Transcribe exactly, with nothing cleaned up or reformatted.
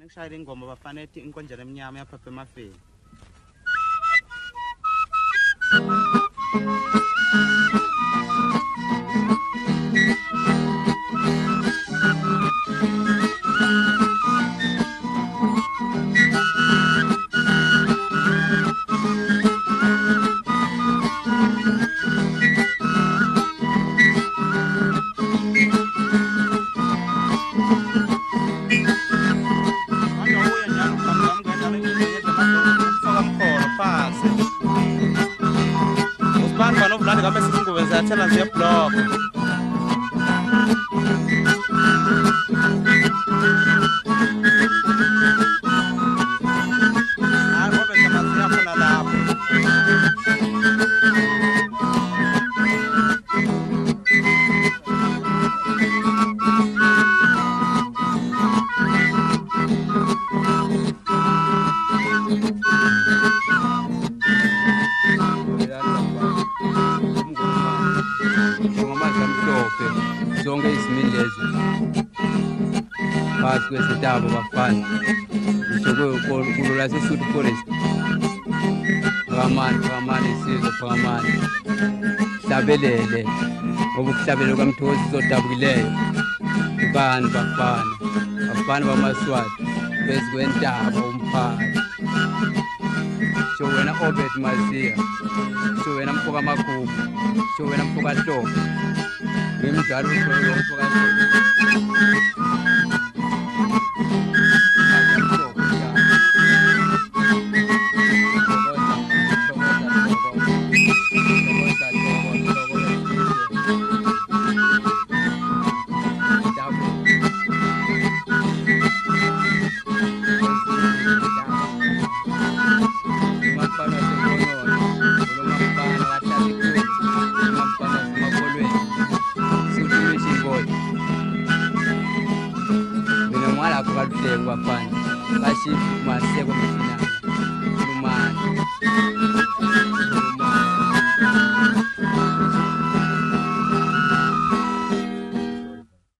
ngishayela ingoma bafana ethi inkonjane emnyama yaphapha emafeni. Vlani kama sisi nguveza tena zia blog. Ah, ngobe kama zia kuna lapo. Zonke izimini lezo phakathi kwesitabo bafana ngisho kulo laseSuthi Forest phakamani phakamani isizwe phakamani hlabelele ngoba ukuhlabelele kwaMthokozi sodabukileyo ubani bafana bafana bamaSwati phezu kwentaba umphakathi sho wena Obed Maziya sho wena Mfoka Magubu sho wena Mfoka Hlobo ngimdala uSoyo Mfoka bafana bashi maseko mfina